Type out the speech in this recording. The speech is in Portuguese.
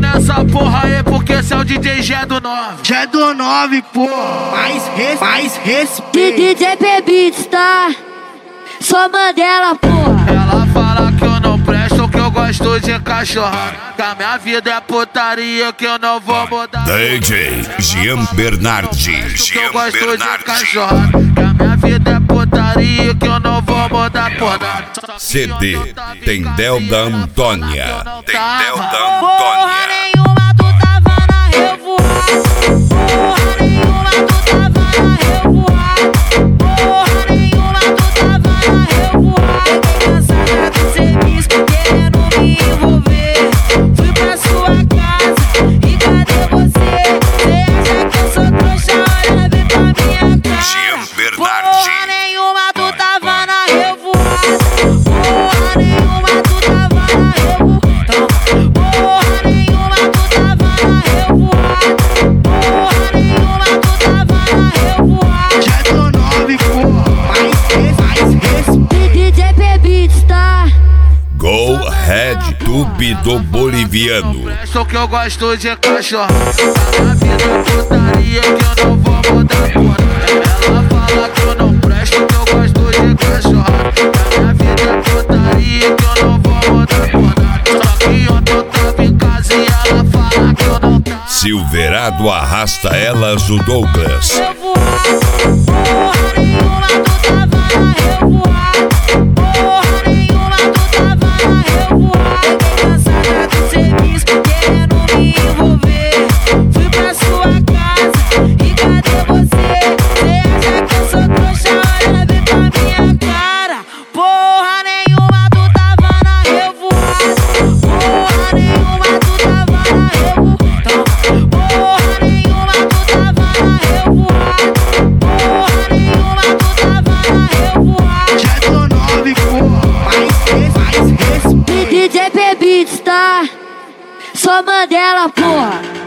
essa porra aí porque esse é o DJ Gé do 9. Gé do 9, pô. Mais respeito. DJ P-Beats, tá? Só Mandela, porra. Ela fala que eu não presto, que eu gosto de cachorrada, que a minha vida é putaria, que eu não vou mudar. DJ Jean Bernardi. Que eu gosto de cachorrada, que a minha vida é putaria, que eu não vou mudar por nada. CD Tendel da Antônia. Tendel da Porra Antônia. nenhuma, tu tava na revoada. Porra nenhuma, tu tava na revoada. Porra nenhuma, tu tava na revoada. Fiquei cansada do serviço, querendo me envolver. Fui pra sua casa e cadê você? Cê acha que eu sou trouxa? Olha bem pra minha cara. Jean Bernardi. Porra nenhuma, tu tava na revoada. Porra nenhuma, tu tava na revoada. Porra nenhuma, tu tava na revoada. Porra nenhuma, tu tava na revoada. Gé do 9, pô. Mais respeito. DJ P-Beats, tá? Go Red Tube do Boliviano. Só que eu gosto de cachorrada, a minha vida é putaria, que eu não vou mudar por nada. Ela fala que eu não presto, que eu gosto de cachorrada, que a minha vida é putaria, que eu não vou mudar por nada. Só que ontem eu tava em casa e ela fala que eu não tava. Silverado arrasta elas o Douglas. Porra nenhuma, tu tava na revoada. Porra nenhuma, tu tava na revoada. Fiquei cansada do serviço, querendo me envolver. Fui pra sua casa e cadê você? Cê acha que eu sou trouxa? Olha bem pra minha cara. Porra nenhuma, tu tava na revoada. Porra nenhuma, tu tava na revoada. Porra nenhuma, tu tava na revoada. Porra nenhuma, tu tava na revoada. Gé do 9, pô. Mais respeito. DJ P-Beats, tá? Só Mandela, porra.